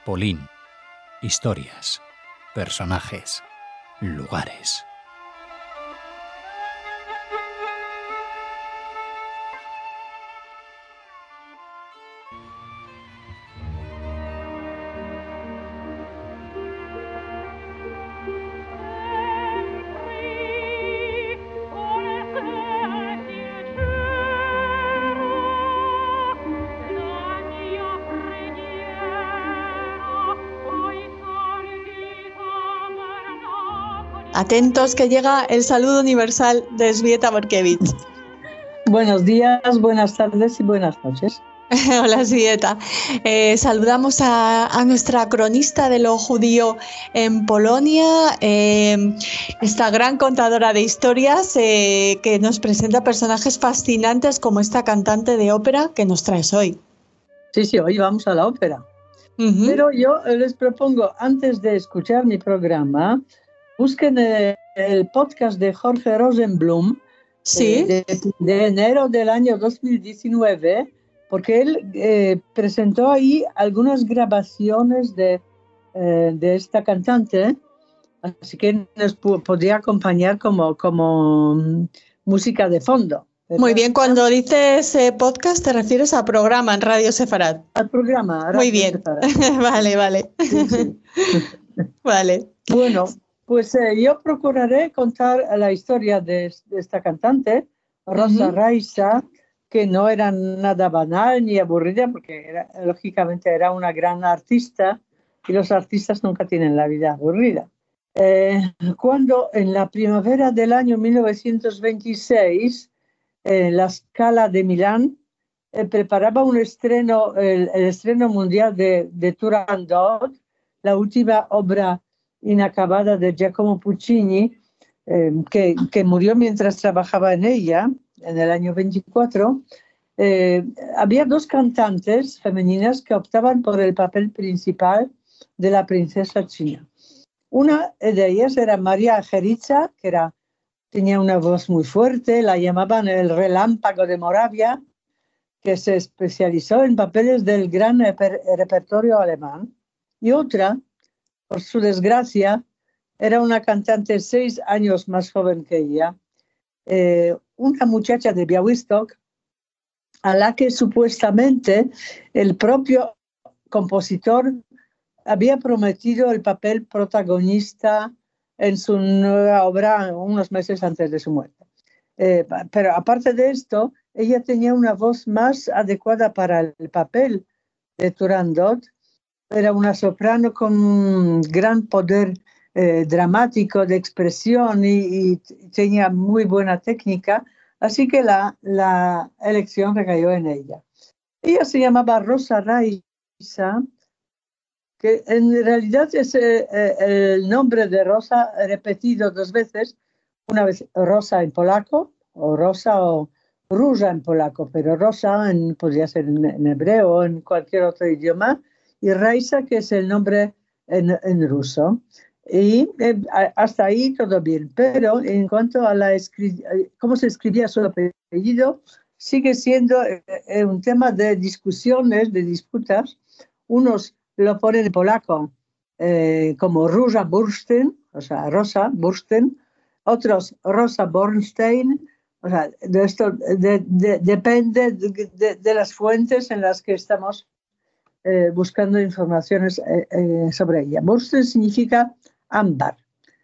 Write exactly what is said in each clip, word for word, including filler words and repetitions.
Polín. Historias, personajes, lugares. Atentos que llega el saludo universal de Elżbieta Borkiewicz. Buenos días, buenas tardes y buenas noches. Hola Elżbieta. Eh, saludamos a, a nuestra cronista de lo judío en Polonia, eh, esta gran contadora de historias eh, que nos presenta personajes fascinantes como esta cantante de ópera que nos traes hoy. Sí, sí, hoy vamos a la ópera. Uh-huh. Pero yo les propongo, antes de escuchar mi programa, busquen el, el podcast de Jorge Rosenblum, ¿sí? eh, de, de enero del año dos mil diecinueve, porque él eh, presentó ahí algunas grabaciones de, eh, de esta cantante, así que nos podría acompañar como, como música de fondo. ¿verdad? Muy bien, cuando dices eh, podcast te refieres al programa en Radio Sefarad. Al programa. Radio Muy bien, Sefarad. Vale, vale. Sí, sí. Vale. Bueno, pues eh, yo procuraré contar la historia de, de esta cantante, Rosa uh-huh. Raiza, que no era nada banal ni aburrida, porque era, lógicamente era una gran artista y los artistas nunca tienen la vida aburrida. Eh, cuando en la primavera del año mil novecientos veintiséis, eh, la Scala de Milán eh, preparaba un estreno, el, el estreno mundial de, de Turandot, la última obra inacabada de Giacomo Puccini, eh, que, que murió mientras trabajaba en ella, en el año veinticuatro, eh, había dos cantantes femeninas que optaban por el papel principal de la princesa china. Una de ellas era María Geritza, que era, tenía una voz muy fuerte, la llamaban el relámpago de Moravia, que se especializó en papeles del gran reper- repertorio alemán. Y otra, por su desgracia, era una cantante seis años más joven que ella, eh, una muchacha de Białystok, a la que supuestamente el propio compositor había prometido el papel protagonista en su nueva obra unos meses antes de su muerte. Eh, pero aparte de esto, ella tenía una voz más adecuada para el papel de Turandot. Era una soprano con un gran poder eh, dramático de expresión y, y tenía muy buena técnica, así que la, la elección recayó en ella. Ella se llamaba Rosa Raiza, que en realidad es eh, el nombre de Rosa repetido dos veces, una vez Rosa en polaco, o Rosa o Róża en polaco, pero Rosa en, podría ser en, en hebreo o en cualquier otro idioma, y Raiza, que es el nombre en, en ruso. Y eh, hasta ahí todo bien, pero en cuanto a la escri- cómo se escribía su apellido, sigue siendo eh, un tema de discusiones, de disputas. Unos lo ponen en polaco eh, como Róża Bursztyn, o sea, Rosa Bursztyn, otros Rosa Bornstein. O sea, de esto de, de, depende de, de, de las fuentes en las que estamos eh, buscando informaciones eh, eh, sobre ella. Bursztyn significa ámbar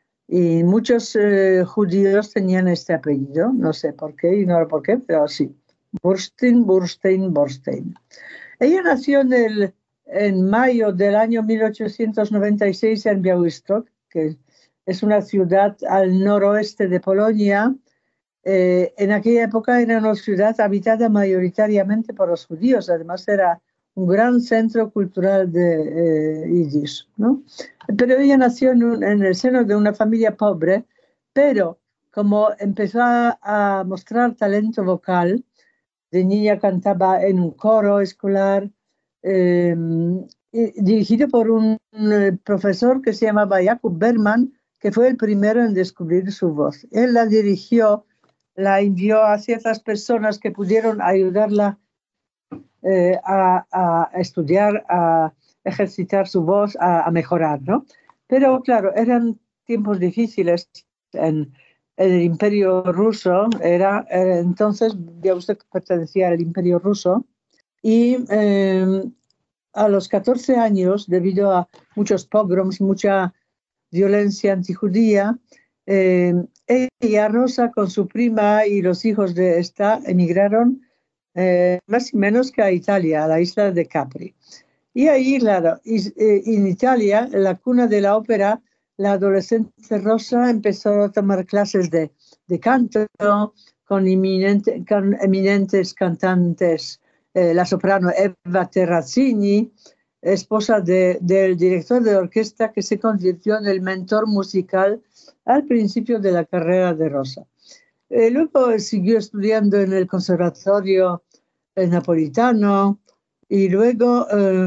y muchos eh, judíos tenían este apellido, no sé por qué, ignoro por qué, pero sí. Bursztyn, Bursztyn, Borstein. Ella nació en, el, en mayo del año mil ochocientos noventa y seis en Białystok, que es una ciudad al noroeste de Polonia. Eh, en aquella época era una ciudad habitada mayoritariamente por los judíos, además era un gran centro cultural de eh, Yiddish, ¿no? Pero ella nació en, un, en el seno de una familia pobre, pero como empezó a, a mostrar talento vocal, de niña cantaba en un coro escolar, eh, dirigido por un, un profesor que se llamaba Jakub Berman, que fue el primero en descubrir su voz. Él la dirigió, la envió a ciertas personas que pudieron ayudarla eh, a, a estudiar, a ejercitar su voz a, a mejorar, ¿no? Pero claro, eran tiempos difíciles en, en el Imperio Ruso. Era, eh, entonces, Białystok pertenecía al Imperio Ruso y eh, a los catorce años, debido a muchos pogroms, mucha violencia antijudía, eh, ella, Rosa, con su prima y los hijos de esta, emigraron eh, más y menos que a Italia, a la isla de Capri. Y ahí, claro, en Italia, en la cuna de la ópera, la adolescente Rosa empezó a tomar clases de, de canto con, eminente, con eminentes cantantes, eh, la soprano Eva Terrazzini, esposa de, del director de orquesta, que se convirtió en el mentor musical al principio de la carrera de Rosa. Eh, luego siguió estudiando en el Conservatorio eh, Napolitano y luego... Eh,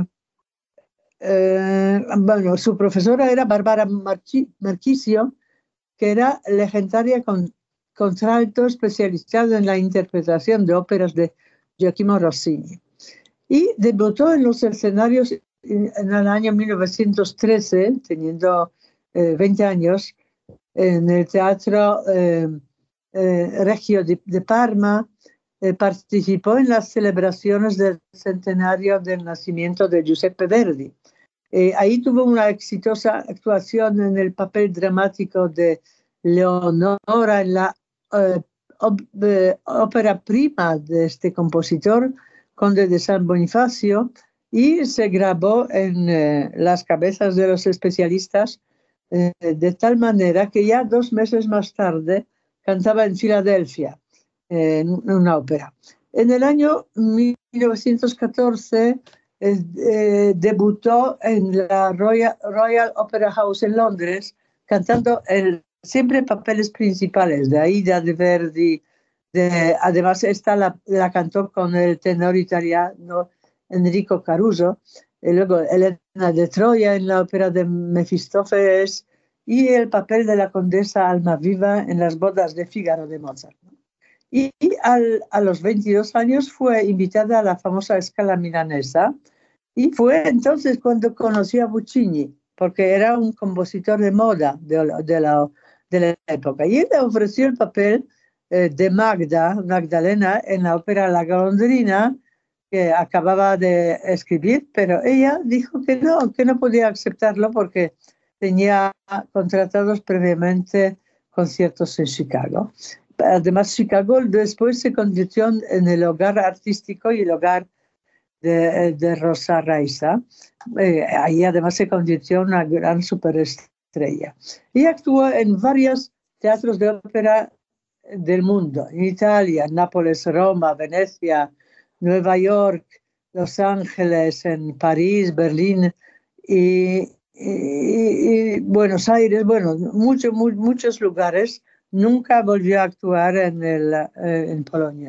Eh, bueno, su profesora era Bárbara Marchisio, que era legendaria con contralto especializado en la interpretación de óperas de Gioachino Rossini. Y debutó en los escenarios en, en el año mil novecientos trece, teniendo eh, veinte años, en el Teatro eh, eh, Regio de, de Parma. Eh, participó en las celebraciones del centenario del nacimiento de Giuseppe Verdi. Eh, ahí tuvo una exitosa actuación en el papel dramático de Leonora en la eh, eh, ópera prima de este compositor, Conde de San Bonifacio, y se grabó en eh, las cabezas de los especialistas eh, de tal manera que ya dos meses más tarde cantaba en Filadelfia, eh, en una ópera. En el año mil novecientos catorce eh, eh, debutó en la Royal, Royal Opera House en Londres, cantando el, siempre papeles principales, de Aida de Verdi. De, además, esta la, la cantó con el tenor italiano Enrico Caruso, y luego Elena de Troya en la ópera de Mefistófeles y el papel de la condesa Almaviva en las bodas de Fígaro de Mozart. Y al, a los veintidós años fue invitada a la famosa Scala milanesa y fue entonces cuando conoció a Puccini, porque era un compositor de moda de, de, la, de la época. Y él le ofreció el papel eh, de Magda, Magdalena, en la ópera La Golondrina, que acababa de escribir, pero ella dijo que no, que no podía aceptarlo porque tenía contratados previamente conciertos en Chicago. Además, Chicago después se convirtió en el hogar artístico y el hogar de, de Rosa Raiza. Eh, ahí además se convirtió en una gran superestrella. Y actuó en varios teatros de ópera del mundo, en Italia, Nápoles, Roma, Venecia, Nueva York, Los Ángeles, en París, Berlín y, y, y Buenos Aires, bueno, mucho, muy, muchos lugares. Nunca volvió a actuar en, el, eh, en Polonia.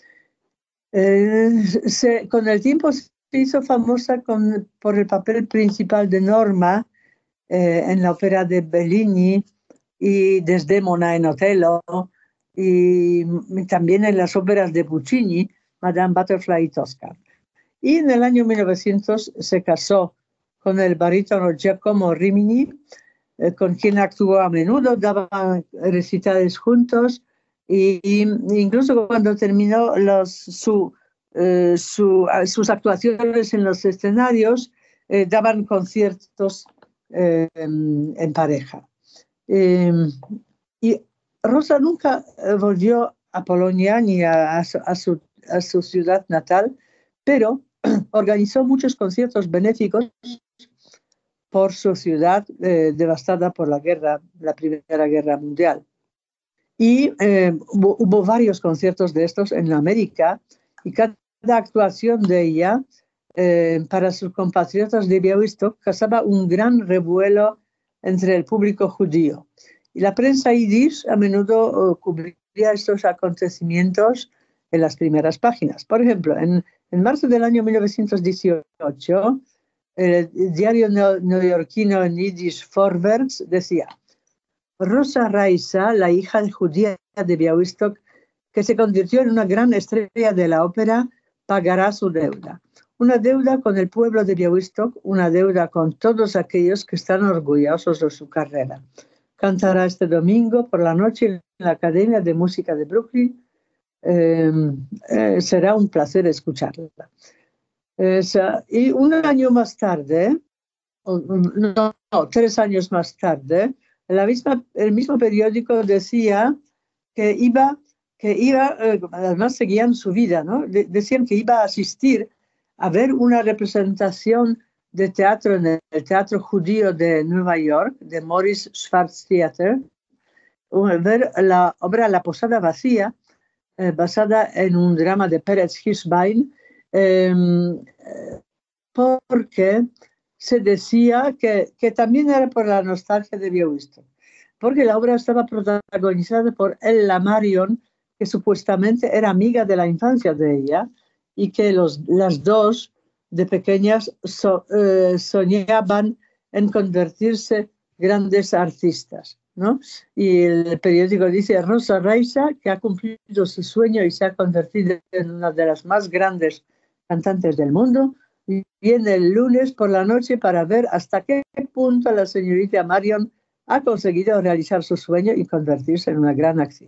Eh, se, con el tiempo se hizo famosa con, por el papel principal de Norma eh, en la ópera de Bellini y Desdémona en Otello, y, y también en las óperas de Puccini, Madame Butterfly y Tosca. Y en el año mil novecientos se casó con el barítono Giacomo Rimini, con quien actuó a menudo, daban recitales juntos y, y incluso cuando terminó los, su, eh, su, sus actuaciones en los escenarios, eh, daban conciertos eh, en, en pareja. Eh, y Rosa nunca volvió a Polonia ni a, a, a, su, a su ciudad natal, pero organizó muchos conciertos benéficos por su ciudad eh, devastada por la guerra, la Primera Guerra Mundial. Y eh, hubo, hubo varios conciertos de estos en América y cada actuación de ella eh, para sus compatriotas de Białystok causaba un gran revuelo entre el público judío. Y la prensa yiddish a menudo uh, cubría estos acontecimientos en las primeras páginas. Por ejemplo, en, en marzo del año mil novecientos dieciocho, el diario neoyorquino en yiddish Vorwärts decía: Rosa Raiza, la hija judía de Białystok, que se convirtió en una gran estrella de la ópera, pagará su deuda. una deuda con el pueblo de Białystok, una deuda con todos aquellos que están orgullosos de su carrera. Cantará este domingo por la noche en la Academia de Música de Brooklyn. Eh, eh, será un placer escucharla. Es, uh, y un año más tarde, no, no, tres años más tarde, la misma, el mismo periódico decía que iba, que iba eh, además seguían su vida, ¿no? De, decían que iba a asistir a ver una representación de teatro en el Teatro Judío de Nueva York, de Morris Schwartz Theater, ver la obra La Posada Vacía, eh, basada en un drama de Peretz Hirschbein, eh, porque se decía que, que también era por la nostalgia de Białystok, porque la obra estaba protagonizada por Ella Marion, que supuestamente era amiga de la infancia de ella, y que los, las dos de pequeñas so, eh, soñaban en convertirse grandes artistas, ¿no? Y el periódico dice, Rosa Reiza, que ha cumplido su sueño y se ha convertido en una de las más grandes cantantes del mundo, viene el lunes por la noche para ver hasta qué punto la señorita Marion ha conseguido realizar su sueño y convertirse en una gran actriz.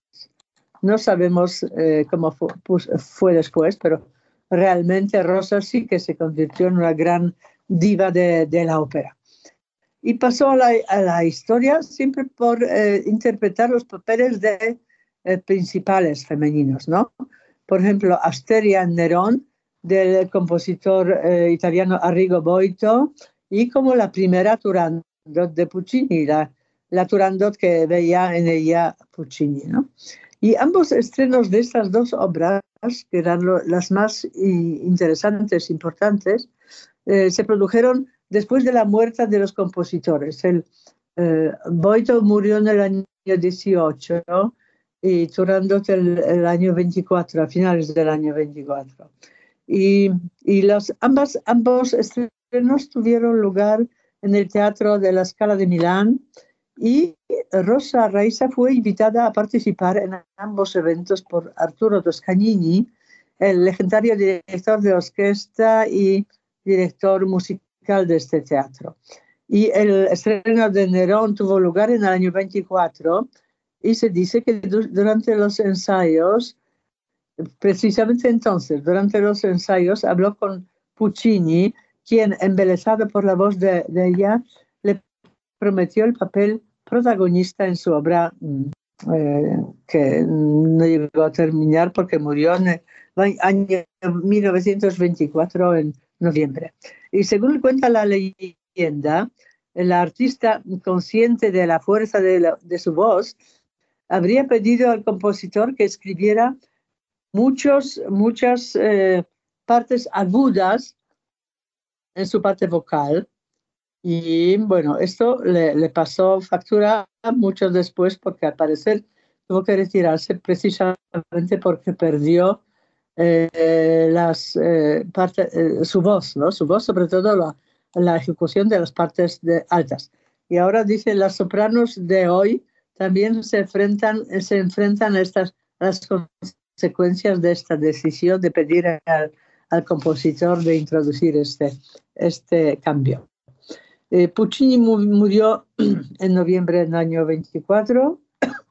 No sabemos eh, cómo fue, pues, fue después, pero realmente Rosa sí que se convirtió en una gran diva de, de la ópera. Y pasó a la, a la historia siempre por eh, interpretar los papeles de eh, principales femeninos, ¿no? Por ejemplo, Asteria en Nerón, del compositor eh, italiano Arrigo Boito, y como la primera Turandot de Puccini, la, la Turandot que veía en ella Puccini, ¿no? Y ambos estrenos de estas dos obras, que eran lo, las más y, interesantes, importantes, eh, se produjeron después de la muerte de los compositores. El, eh, Boito murió en el año dieciocho y Turandot el, el año veinticuatro, a finales del año veinticuatro. Y, y los, ambas, ambos estrenos tuvieron lugar en el Teatro de la Scala de Milán, y Rosa Reiza fue invitada a participar en ambos eventos por Arturo Toscanini, el legendario director de orquesta y director musical de este teatro. Y el estreno de Nerón tuvo lugar en el año veinticuatro, y se dice que durante los ensayos, precisamente entonces, durante los ensayos, habló con Puccini, quien, embelesado por la voz de, de ella, le prometió el papel protagonista en su obra, eh, que no llegó a terminar porque murió en el año mil novecientos veinticuatro, en noviembre. Y según cuenta la leyenda, la artista, consciente de la fuerza de, la, de su voz, habría pedido al compositor que escribiera muchos, muchas eh, partes agudas en su parte vocal. Y bueno, esto le, le pasó factura mucho después, porque al parecer tuvo que retirarse precisamente porque perdió eh, las, eh, parte, eh, su voz, ¿no? Su voz, sobre todo la, la ejecución de las partes de altas. Y ahora dice, las sopranos de hoy también se enfrentan, se enfrentan a estas a las consecuencias de esta decisión de pedir al, al compositor de introducir este, este cambio. Eh, Puccini murió en noviembre del año veinticuatro.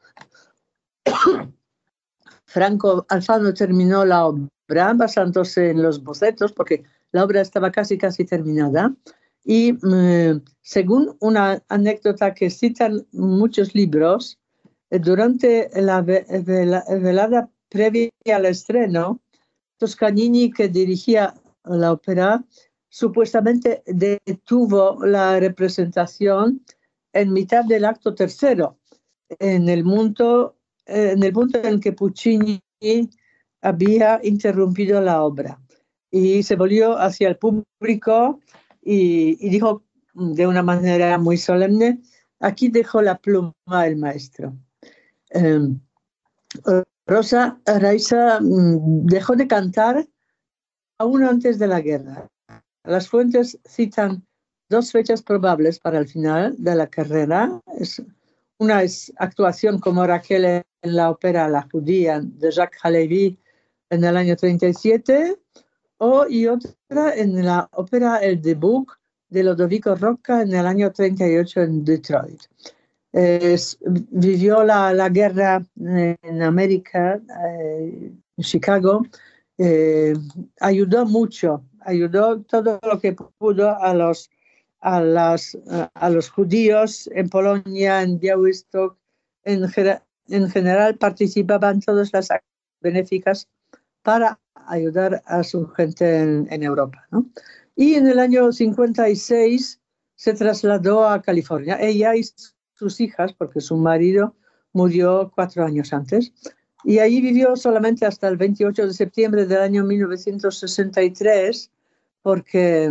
Franco Alfano terminó la obra basándose en los bocetos, porque la obra estaba casi casi terminada. Y eh, según una anécdota que citan muchos libros, eh, durante la, ve la velada previa al estreno, Toscanini, que dirigía la ópera, supuestamente detuvo la representación en mitad del acto tercero, en el punto en, el punto en que Puccini había interrumpido la obra. Y se volvió hacia el público y, y dijo de una manera muy solemne, aquí dejó la pluma el maestro. Eh, Rosa Reiza dejó de cantar aún antes de la guerra. Las fuentes citan dos fechas probables para el final de la carrera. Es, una es actuación como Raquel en la ópera La Judía de Jacques Halevi en el año treinta y siete, O, y otra en la ópera El Debug de Lodovico Rocca en el año treinta y ocho en Detroit. Eh, vivió la, la guerra en América, eh, en Chicago, eh, ayudó mucho, ayudó todo lo que pudo a los, a las, a los judíos en Polonia, en Białystok, en, en general participaban todas las acciones benéficas para ayudar a su gente en, en Europa, ¿no? Y en el año cincuenta y seis se trasladó a California, ella y sus hijas, porque su marido murió cuatro años antes, y ahí vivió solamente hasta el veintiocho de septiembre del año mil novecientos sesenta y tres, porque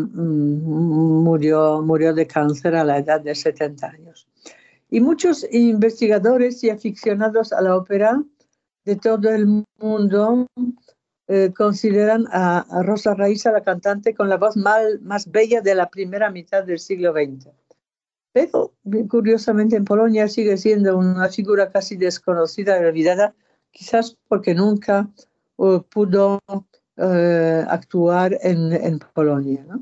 mmm, murió, murió de cáncer a la edad de setenta años. Y muchos investigadores y aficionados a la ópera de todo el mundo eh, consideran a, a Rosa Raïssa la cantante con la voz mal, más bella de la primera mitad del siglo veinte. Pero, curiosamente, en Polonia sigue siendo una figura casi desconocida y olvidada, quizás porque nunca uh, pudo uh, actuar en, en Polonia, ¿no?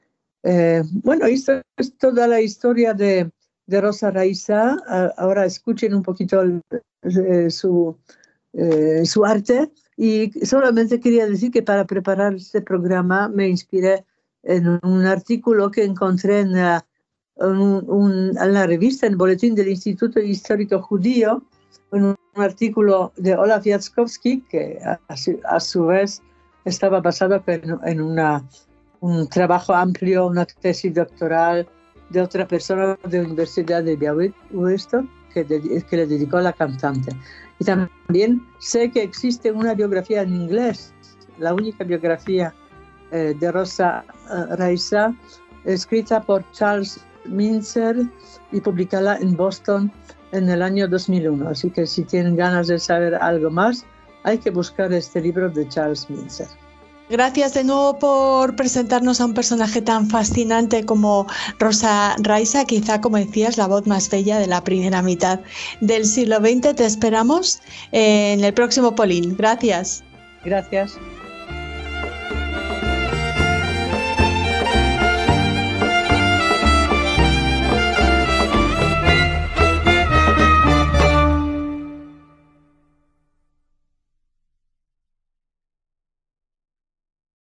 Eh, bueno, esto es toda la historia de, de Rosa Raïssa. Uh, ahora escuchen un poquito el, eh, su, eh, su arte. Y solamente quería decir que para preparar este programa me inspiré en un artículo que encontré en la, un, un, en la revista, en el boletín del Instituto Histórico Judío, en un artículo de Olaf Jackowski, que a, a su vez estaba basado en, en una, un trabajo amplio, una tesis doctoral de otra persona de la Universidad de Białystok, que, de, que le dedicó a la cantante. Y también sé que existe una biografía en inglés, la única biografía eh, de Rosa uh, Raïssa, escrita por Charles Mintzer y publicada en Boston en el año dos mil uno. Así que si tienen ganas de saber algo más, hay que buscar este libro de Charles Mintzer. Gracias de nuevo por presentarnos a un personaje tan fascinante como Rosa Raïssa, quizá, como decías, la voz más bella de la primera mitad del siglo veinte. Te esperamos en el próximo Polín. Gracias. Gracias.